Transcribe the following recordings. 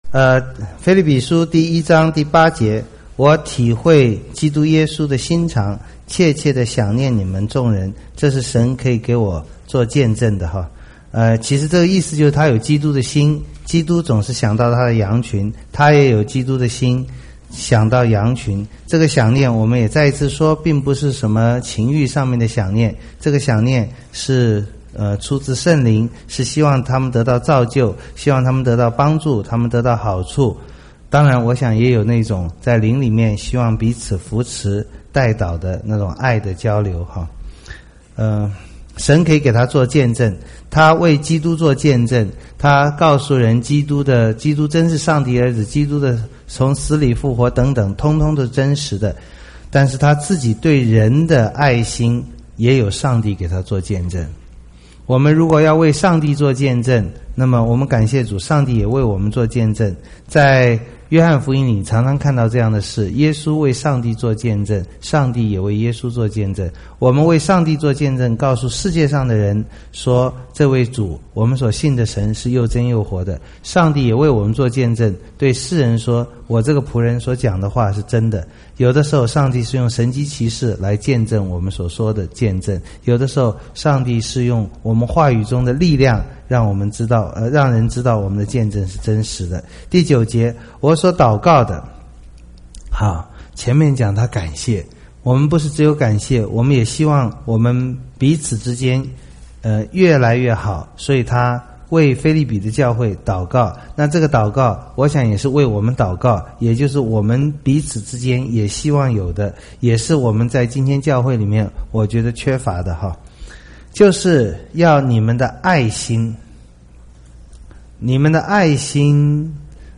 腓立比书第1章第8节，我体会基督耶稣的心肠，切切的想念你们众人，这是神可以给我做见证的哈。其实这个意思就是他有基督的心，基督总是想到他的羊群，他也有基督的心，想到羊群。这个想念我们也再一次说，并不是什么情欲上面的想念，这个想念是出自圣灵，是希望他们得到造就，希望他们得到帮助，他们得到好处。当然我想也有那种在灵里面希望彼此扶持带导的那种爱的交流哈。神可以给他做见证，他为基督做见证，他告诉人基督真是上帝儿子，基督的从死里复活等等，通通都是真实的。但是他自己对人的爱心也有上帝给他做见证。我们如果要为上帝做见证，那么我们感谢主，上帝也为我们做见证。在约翰福音里常常看到这样的事，耶稣为上帝做见证，上帝也为耶稣做见证。我们为上帝做见证，告诉世界上的人说，这位主，我们所信的神是又真又活的。上帝也为我们做见证，对世人说，我这个仆人所讲的话是真的。有的时候上帝是用神迹奇事来见证我们所说的见证，有的时候上帝是用我们话语中的力量让我们知道让人知道我们的见证是真实的。第9节，我所祷告的，好，前面讲他感谢，我们不是只有感谢，我们也希望我们彼此之间越来越好，所以他为腓立比的教会祷告。那这个祷告我想也是为我们祷告，也就是我们彼此之间也希望有的，也是我们在今天教会里面我觉得缺乏的哈，就是要你们的爱心，你们的爱心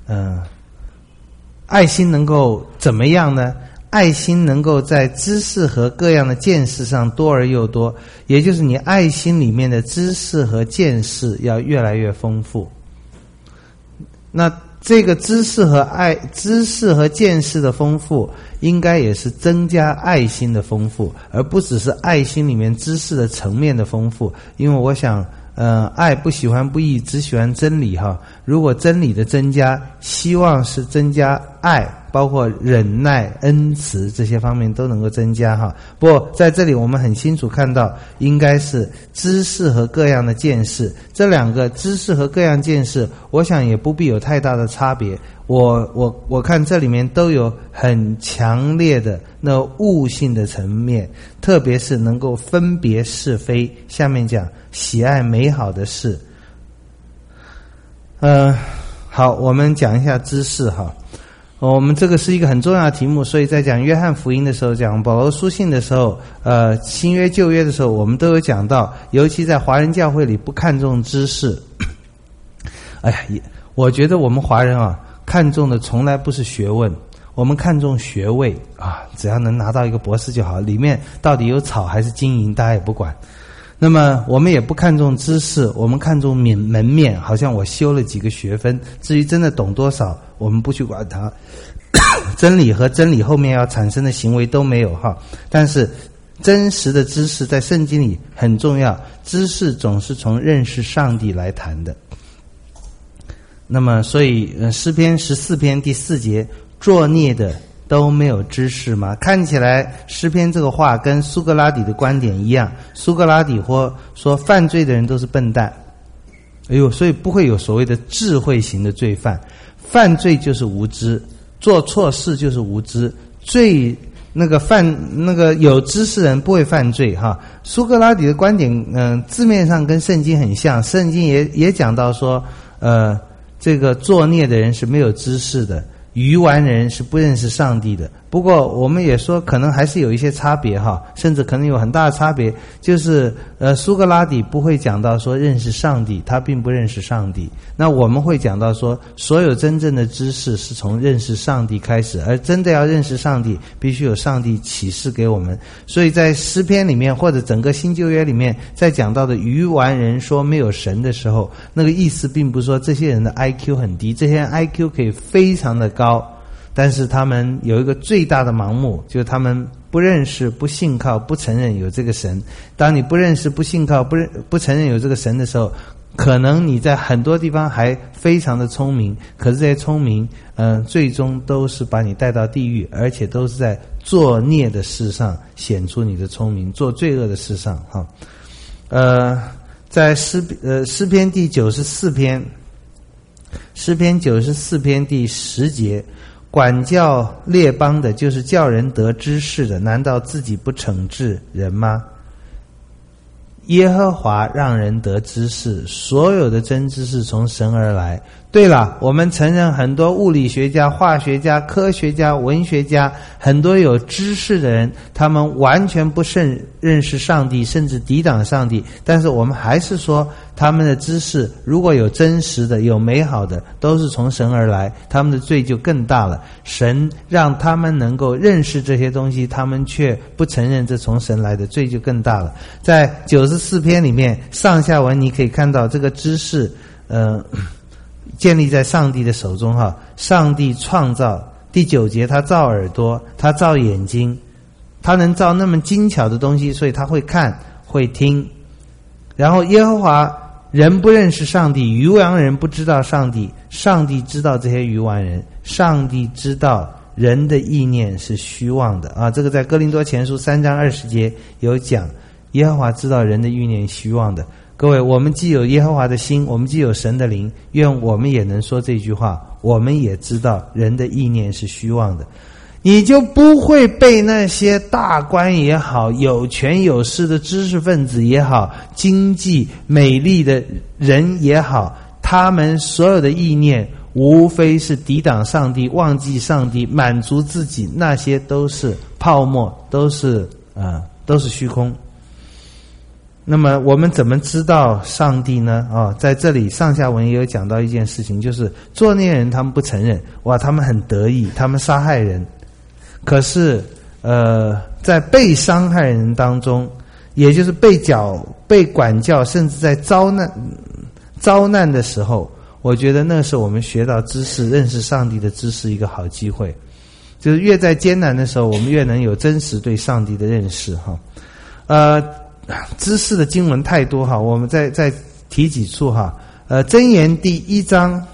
爱心能够怎么样呢？爱心能够在知识和各样的见识上多而又多，也就是你爱心里面的知识和见识要越来越丰富。那这个知识和见识的丰富，应该也是增加爱心的丰富，而不只是爱心里面知识的层面的丰富。因为我想爱不喜欢不义，只喜欢真理哈。如果真理的增加，希望是增加爱，包括忍耐、恩慈这些方面都能够增加哈。不过在这里我们很清楚看到，应该是知识和各样的见识。这两个知识和各样见识，我想也不必有太大的差别。我看这里面都有很强烈的那悟性的层面，特别是能够分别是非。下面讲喜爱美好的事。好，我们讲一下知识哈。我们这个是一个很重要的题目，所以在讲约翰福音的时候，讲保罗书信的时候，新约旧约的时候，我们都有讲到，尤其在华人教会里不看重知识。哎呀，我觉得我们华人啊，看重的从来不是学问，我们看重学位啊，只要能拿到一个博士就好，里面到底有草还是金银大家也不管。那么我们也不看重知识，我们看重门面，好像我修了几个学分，至于真的懂多少我们不去管它。真理和真理后面要产生的行为都没有哈。但是真实的知识在圣经里很重要，知识总是从认识上帝来谈的。那么所以诗篇14篇第4节，作孽的都没有知识吗？看起来诗篇这个话跟苏格拉底的观点一样，苏格拉底说犯罪的人都是笨蛋，所以不会有所谓的智慧型的罪犯，犯罪就是无知，做错事就是无知，那个有知识人不会犯罪哈。苏格拉底的观点字面上跟圣经很像，圣经也讲到说这个作孽的人是没有知识的，愚顽人是不认识上帝的。不过我们也说可能还是有一些差别哈，甚至可能有很大的差别，就是苏格拉底不会讲到说认识上帝，他并不认识上帝。那我们会讲到说所有真正的知识是从认识上帝开始，而真的要认识上帝必须有上帝启示给我们。所以在诗篇里面或者整个新旧约里面，在讲到的愚顽人说没有神的时候，那个意思并不是说这些人的 IQ 很低，这些人 IQ 可以非常的高，但是他们有一个最大的盲目，就是他们不认识、不信靠、不承认有这个神。当你不认识、不信靠、不承认有这个神的时候， 可能你在很多地方还非常的聪明，可是这些聪明最终都是把你带到地狱，而且都是在作孽的事上显出你的聪明，做罪恶的事上哈。在诗篇第94篇，诗篇94篇第10节，管教列邦的，就是叫人得知识的，难道自己不惩治人吗？耶和华让人得知识，所有的真知识从神而来。对了，我们承认很多物理学家、化学家、科学家、文学家，很多有知识的人，他们完全不认识上帝，甚至抵挡上帝。但是我们还是说，他们的知识如果有真实的、有美好的，都是从神而来，他们的罪就更大了。神让他们能够认识这些东西，他们却不承认这从神来的，罪就更大了。在94篇里面上下文你可以看到这个知识建立在上帝的手中哈。上帝创造，第9节他造耳朵，他造眼睛，他能造那么精巧的东西，所以他会看会听。然后耶和华人不认识上帝，愚顽人不知道上帝，上帝知道这些愚顽人，上帝知道人的意念是虚妄的啊。这个在哥林多前书3章20节有讲，耶和华知道人的意念虚妄的。各位，我们既有耶和华的心，我们既有神的灵，愿我们也能说这句话，我们也知道人的意念是虚妄的。你就不会被那些大官也好，有权有势的知识分子也好，经济美丽的人也好，他们所有的意念无非是抵挡上帝，忘记上帝，满足自己，那些都是泡沫，都是虚空。那么我们怎么知道上帝呢？在这里上下文也有讲到一件事情，就是作孽人他们不承认，哇，他们很得意，他们杀害人。可是在被伤害人当中，也就是被管教，甚至在遭难的时候，我觉得那是我们学到知识、认识上帝的知识一个好机会。就是越在艰难的时候，我们越能有真实对上帝的认识哈。知识的经文太多哈，我们再提几处哈。箴言第1章，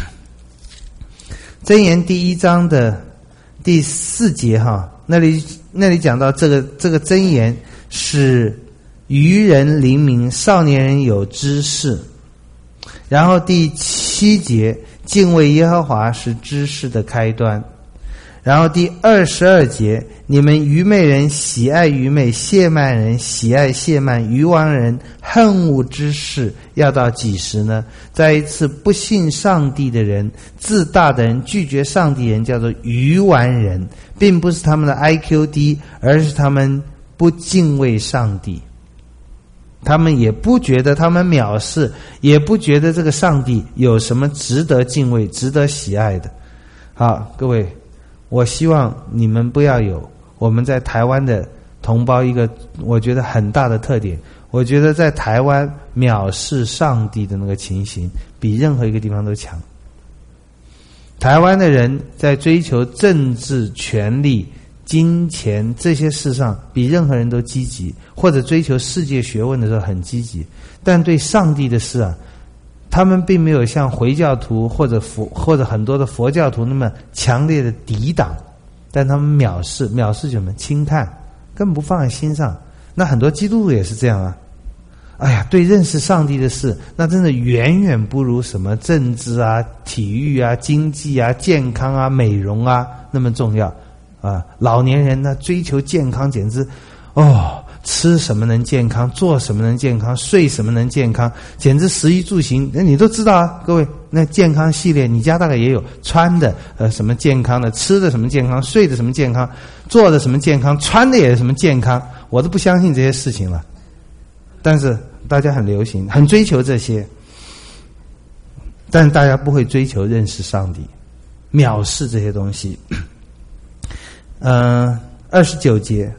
箴言第1章的第4节哈，那里讲到这个箴言使愚人灵明，少年人有知识。然后第7节，敬畏耶和华是知识的开端。然后第22节，你们愚昧人喜爱愚昧，亵慢人喜爱亵慢，愚顽人恨恶知识，要到几时呢？再一次，不信上帝的人，自大的人，拒绝上帝人，叫做愚顽人，并不是他们的 IQ 低，而是他们不敬畏上帝。他们也不觉得，他们藐视，也不觉得这个上帝有什么值得敬畏、值得喜爱的。好，各位，我希望你们不要有我们在台湾的同胞一个我觉得很大的特点，我觉得在台湾藐视上帝的那个情形比任何一个地方都强。台湾的人在追求政治权力、金钱这些事上比任何人都积极，或者追求世界学问的时候很积极，但对上帝的事啊，他们并没有像回教徒或者很多的佛教徒那么强烈的抵挡，但他们藐视什么？轻看，根本不放在心上。那很多基督徒也是这样啊。哎呀，对认识上帝的事，那真的远远不如什么政治啊、体育啊、经济啊、健康啊、美容啊那么重要啊。老年人呢，追求健康简直吃什么能健康，做什么能健康，睡什么能健康，简直食衣住行，那你都知道啊，各位。那健康系列，你家大概也有，穿的什么健康的，吃的什么健康，睡的什么健康，做的什么健康，穿的也是什么健康，我都不相信这些事情了。但是大家很流行，很追求这些，但是大家不会追求认识上帝，藐视这些东西。29节。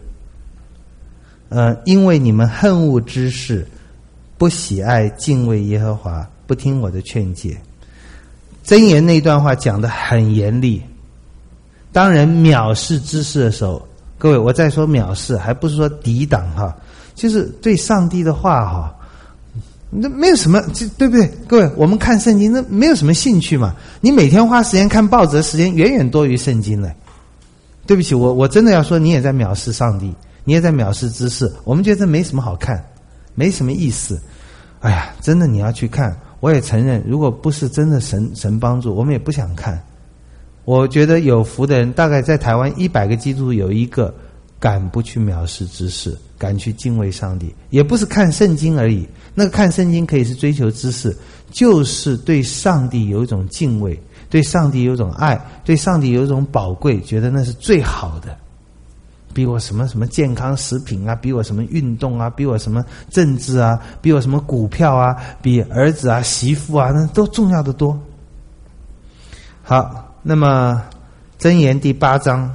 因为你们恨恶知识，不喜爱敬畏耶和华，不听我的劝诫。箴言那段话讲得很严厉。当人藐视知识的时候，各位，我再说藐视，还不是说抵挡哈，就是对上帝的话哈， 那没有什么，对不对？各位，我们看圣经，那没有什么兴趣嘛。你每天花时间看报纸的时间远远多于圣经了。对不起，我真的要说，你也在藐视上帝，你也在藐视知识。我们觉得这没什么好看，没什么意思。哎呀，真的你要去看，我也承认，如果不是真的神帮助，我们也不想看。我觉得有福的人，大概在台湾100个基督徒有1个敢不去藐视知识，敢去敬畏上帝，也不是看圣经而已。那个看圣经可以是追求知识，就是对上帝有一种敬畏，对上帝有一种爱，对上帝有一种宝贵，觉得那是最好的。比我什么健康食品啊，比我什么运动啊，比我什么政治啊，比我什么股票啊，比儿子啊媳妇啊，那都重要的多。好，那么箴言第8章，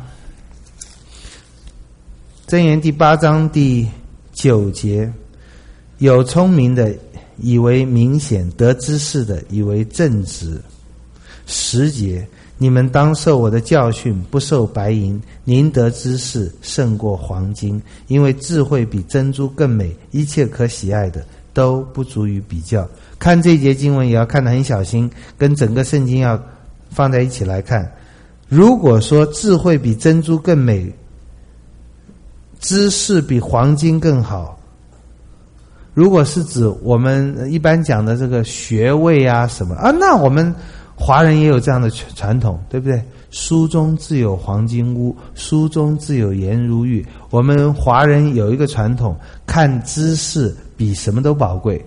箴言第8章第9节，有聪明的以为明显，得知识的以为正直。10节，你们当受我的教训，不受白银，宁得知识胜过黄金，因为智慧比珍珠更美，一切可喜爱的都不足以比较。看这一节经文也要看得很小心，跟整个圣经要放在一起来看。如果说智慧比珍珠更美，知识比黄金更好，如果是指我们一般讲的这个学位啊什么啊，那我们华人也有这样的传统，对不对？书中自有黄金屋，书中自有颜如玉。我们华人有一个传统，看知识比什么都宝贵，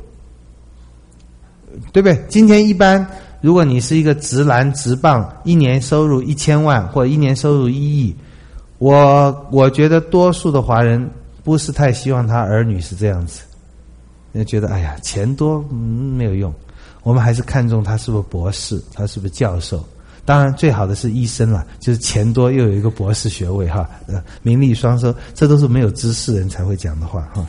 对不对？今天一般如果你是一个直男直棒，一年收入1000万或者一年收入1亿，我觉得多数的华人不是太希望他儿女是这样子，就觉得哎呀钱多没有用。我们还是看重他是不是博士，他是不是教授。当然最好的是医生啦，就是钱多又有一个博士学位哈，名利双收，这都是没有知识人才会讲的话哈。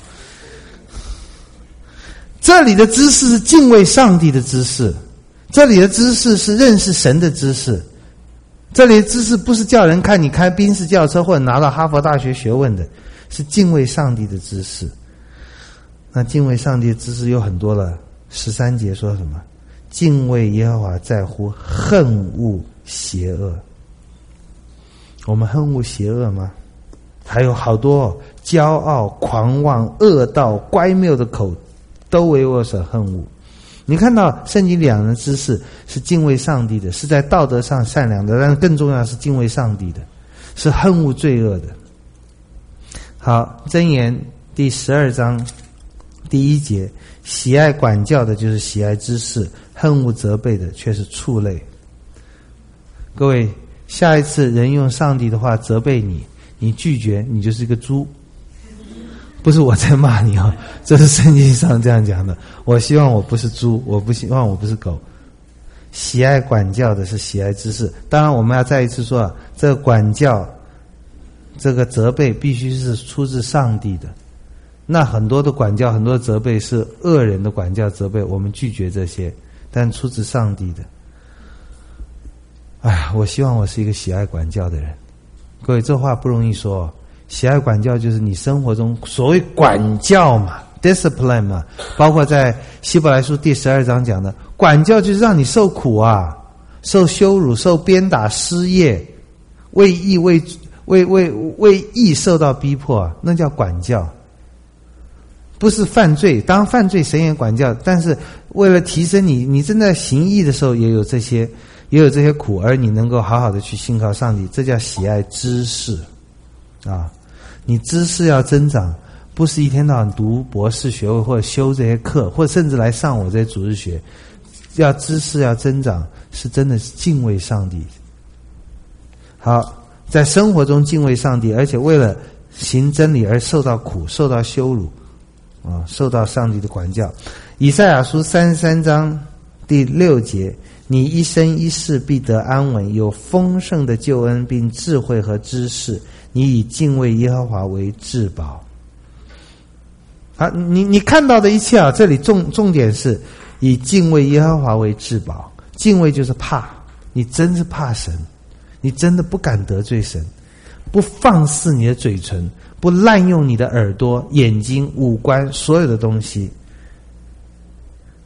这里的知识是敬畏上帝的知识，这里的知识是认识神的知识，这里的知识不是叫人看你开宾士轿车或者拿到哈佛大学学问的，是敬畏上帝的知识。那敬畏上帝的知识有很多了。13节说什么？敬畏耶和华在乎恨恶邪恶。我们恨恶邪恶吗？还有好多骄傲、狂妄、恶道、乖谬的口，都为我所恨恶。你看到圣经两人的知识是敬畏上帝的，是在道德上善良的，但是更重要的是敬畏上帝的，是恨恶罪恶的。好，箴言第12章第1节，喜爱管教的就是喜爱知识，恨恶责备的却是畜类。各位，下一次人用上帝的话责备你，你拒绝，你就是一个猪。不是我在骂你哦，这是圣经上这样讲的。我希望我不是猪，我不希望我不是狗。喜爱管教的是喜爱知识。当然我们要再一次说啊，这个管教，这个责备必须是出自上帝的。那很多的管教，很多的责备是恶人的管教责备，我们拒绝这些，但出自上帝的。哎呀，我希望我是一个喜爱管教的人。各位，这话不容易说。喜爱管教就是你生活中所谓管教嘛， discipline 嘛，包括在希伯来书第12章讲的，管教就是让你受苦啊，受羞辱，受鞭打，失业，为义受到逼迫啊，那叫管教。不是犯罪，当然犯罪神也管教，但是为了提升你正在行义的时候也有这些苦，而你能够好好的去信靠上帝，这叫喜爱知识啊。你知识要增长，不是一天到晚读博士学位或者修这些课，或者甚至来上我这些主日学。要知识要增长，是真的是敬畏上帝。好，在生活中敬畏上帝，而且为了行真理而受到苦，受到羞辱啊，受到上帝的管教。以赛亚书33章第6节，你一生一世必得安稳，有丰盛的救恩，并智慧和知识，你以敬畏耶和华为至宝。好，你看到的一切啊，这里重点是以敬畏耶和华为至宝。敬畏就是怕，你真是怕神，你真的不敢得罪神，不放肆你的嘴唇，不滥用你的耳朵、眼睛、五官，所有的东西。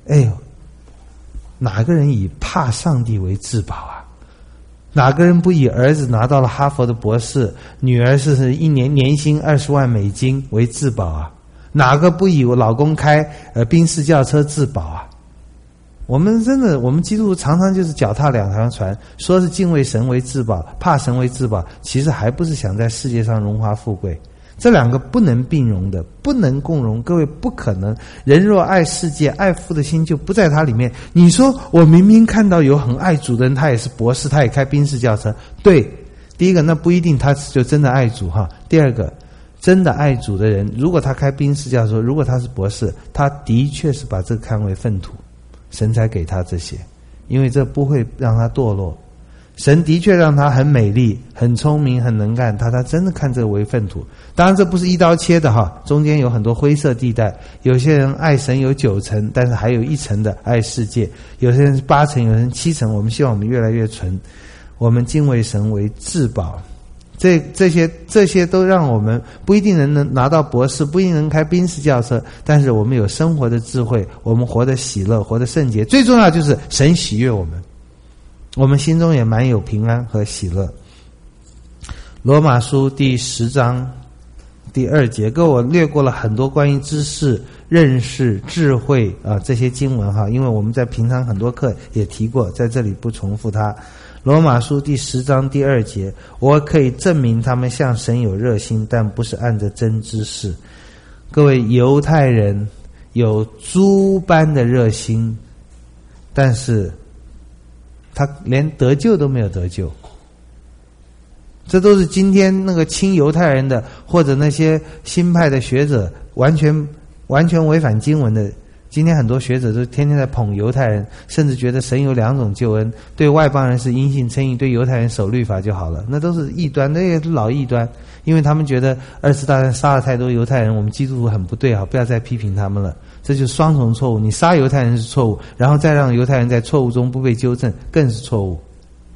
哎呦，哪个人以怕上帝为至宝啊？哪个人不以儿子拿到了哈佛的博士，女儿是一年年薪20万美金为至宝啊？哪个不以我老公开宾士轿车至宝啊？我们基督徒常常就是脚踏两条船，说是敬畏神为至宝，怕神为至宝，其实还不是想在世界上荣华富贵。这两个不能并容的，不能共荣，各位不可能。人若爱世界，爱父的心就不在他里面。你说我明明看到有很爱主的人，他也是博士，他也开宾士轿车，对，第一个那不一定他就真的爱主哈。第二个，真的爱主的人，如果他开宾士轿车，如果他是博士，他的确是把这个看为粪土，神才给他这些，因为这不会让他堕落。神的确让他很美丽、很聪明、很能干，他真的看这个为粪土。当然这不是一刀切的哈，中间有很多灰色地带。有些人爱神有9成，但是还有1成的爱世界；有些人是8成，有些人7成。我们希望我们越来越纯，我们敬畏神为至宝。这些都让我们不一定能拿到博士，不一定能开宾士轿车，但是我们有生活的智慧，我们活得喜乐，活得圣洁。最重要就是神喜悦我们，我们心中也满有平安和喜乐。罗马书第10章第2节，我略过了很多关于知识、认识、智慧这些经文哈，因为我们在平常很多课也提过，在这里不重复它。罗马书第10章第2节，我可以证明他们向神有热心，但不是按着真知识。各位，犹太人有猪般的热心，但是他连得救都没有得救。这都是今天那个亲犹太人的或者那些新派的学者完全违反经文的。今天很多学者都天天在捧犹太人，甚至觉得神有2种救恩，对外邦人是因信称义，对犹太人守律法就好了。那都是异端，那也是老异端，因为他们觉得2次大战杀了太多犹太人，我们基督徒很不对不要再批评他们了。这就是双重错误，你杀犹太人是错误，然后再让犹太人在错误中不被纠正更是错误。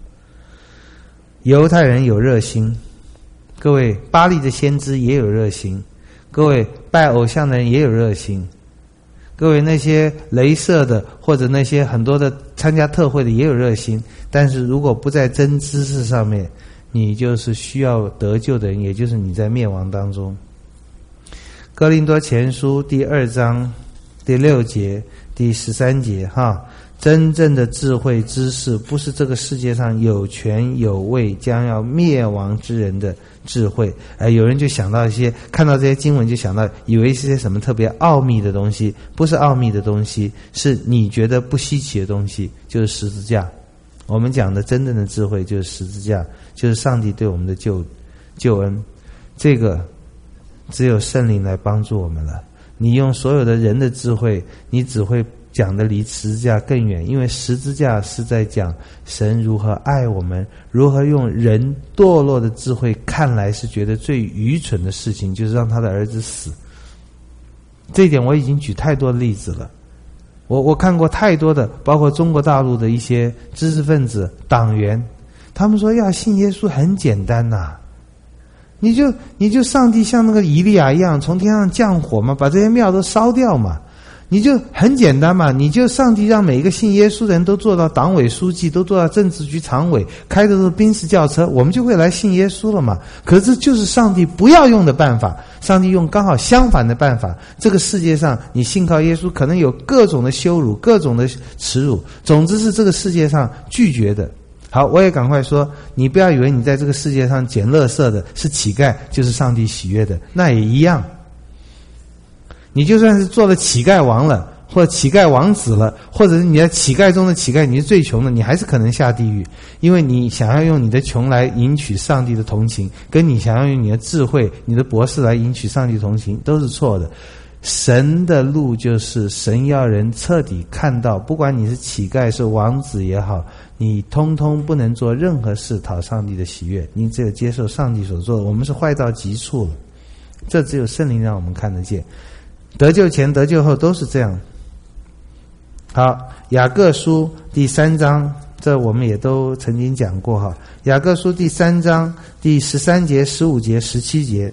犹太人有热心，各位，巴力的先知也有热心，各位，拜偶像的人也有热心，各位，那些雷射的或者那些很多的参加特会的也有热心，但是如果不在真知识上面，你就是需要得救的人，也就是你在灭亡当中。哥林多前书第2章第6节第13节真正的智慧知识不是这个世界上有权有位将要灭亡之人的智慧。有人就想到一些，看到这些经文就想到以为是些什么特别奥秘的东西，不是奥秘的东西，是你觉得不稀奇的东西，就是十字架。我们讲的真正的智慧就是十字架，就是上帝对我们的救恩。这个只有圣灵来帮助我们了。你用所有的人的智慧，你只会讲的离十字架更远，因为十字架是在讲神如何爱我们，如何用人堕落的智慧看来是觉得最愚蠢的事情，就是让他的儿子死。这一点我已经举太多的例子了，我看过太多的，包括中国大陆的一些知识分子党员，他们说要信耶稣很简单你就上帝像那个以利亚一样从天上降火嘛，把这些庙都烧掉嘛，你就很简单嘛，你就上帝让每一个信耶稣的人都做到党委书记，都做到政治局常委，开的都是宾士轿车，我们就会来信耶稣了嘛。可是这就是上帝不要用的办法，上帝用刚好相反的办法。这个世界上你信靠耶稣可能有各种的羞辱，各种的耻辱，总之是这个世界上拒绝的。好，我也赶快说，你不要以为你在这个世界上捡垃圾的是乞丐就是上帝喜悦的，那也一样。你就算是做了乞丐王了，或者乞丐王子了，或者是你在乞丐中的乞丐，你是最穷的，你还是可能下地狱，因为你想要用你的穷来赢取上帝的同情，跟你想要用你的智慧、你的博士来赢取上帝的同情都是错的。神的路就是神要人彻底看到，不管你是乞丐是王子也好，你通通不能做任何事讨上帝的喜悦，你只有接受上帝所做的。我们是坏到极处了，这只有圣灵让我们看得见。得救前得救后都是这样。好，雅各书第3章，这我们也都曾经讲过雅各书第3章第13节、15节、17节，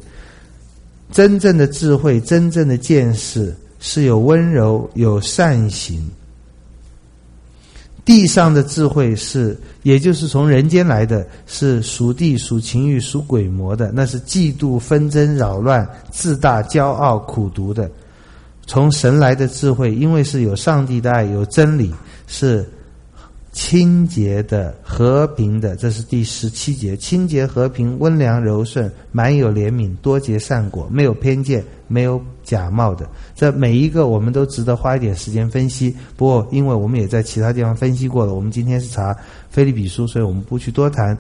真正的智慧、真正的见识是有温柔、有善行、 地上的智慧是，也就是从人间来的，是属地、属情欲、属鬼魔的，那是嫉妒、纷争、扰乱、自大、骄傲、苦毒的。从神来的智慧，因为是有上帝的爱，有真理，是清洁的、和平的，这是第17节。清洁、和平、温良、柔顺，满有怜悯，多结善果，没有偏见，没有假冒的。这每一个我们都值得花一点时间分析。不过因为我们也在其他地方分析过了，我们今天是查腓立比书，所以我们不去多谈。